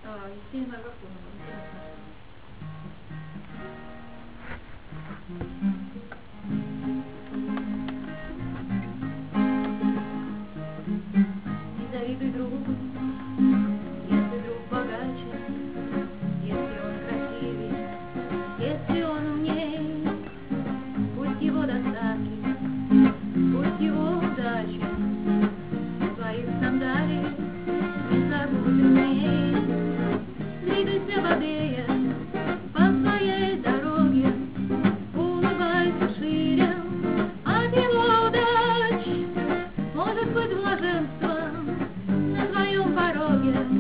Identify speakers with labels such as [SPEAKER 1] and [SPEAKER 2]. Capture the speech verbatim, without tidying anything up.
[SPEAKER 1] А, Есенина Агафонова, интересно. Не завидуй другу, если друг богаче, если он красивее, если он умнее, пусть его достатки, пусть его удачи, своих сандалий не забудет мне. Двигайся бодрее по своей дороге, улыбайся шире от его удач. Может быть блаженство на твоем пороге.